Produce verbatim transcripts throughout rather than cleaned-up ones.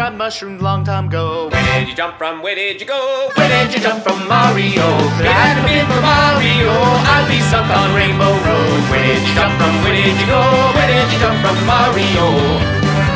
tried mushrooms long time ago. Where did you jump from? Where did you go? Where did you jump from, Mario? If it hadn't been for Mario, I'd be stuck on Rainbow Road. Where did you jump from? Where did you go? Where did you jump from, Mario?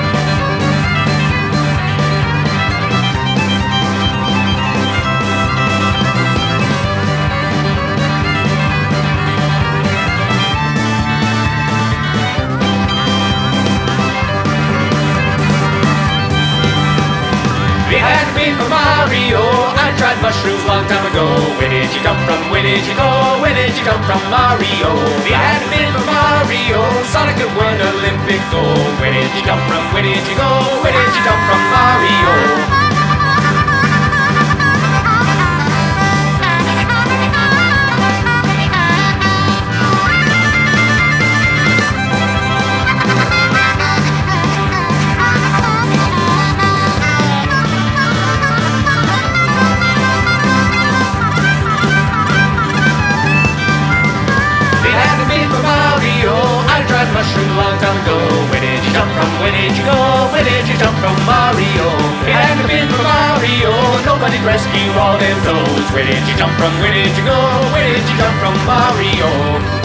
If it hadn't been for Mario, I tried mushrooms long time ago. Where did you come from? Where did you go? Where did you come from, Mario? If it hadn't been for Mario, Sonic had won Olympic gold. Where did you come from? Where did you go? Where did you come from, Mario? Mushroom long time ago. Where did you jump from? Where did you go? Where did you jump from, Mario? If it hadn't been for Mario, nobody'd rescue all them toads. Where did you jump from? Where did you go? Where did you jump from, Mario?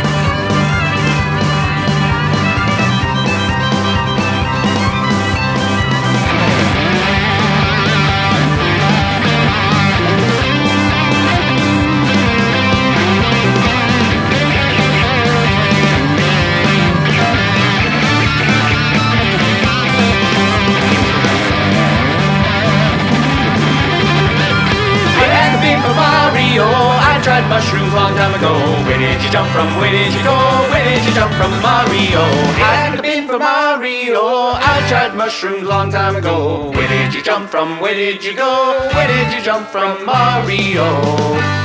I tried mushrooms long time ago. Where did you jump from? Where did you go? Where did you jump from, Mario? If it hadn't been for Mario, I tried mushrooms long time ago. Where did you jump from? Where did you go? Where did you jump from, Mario?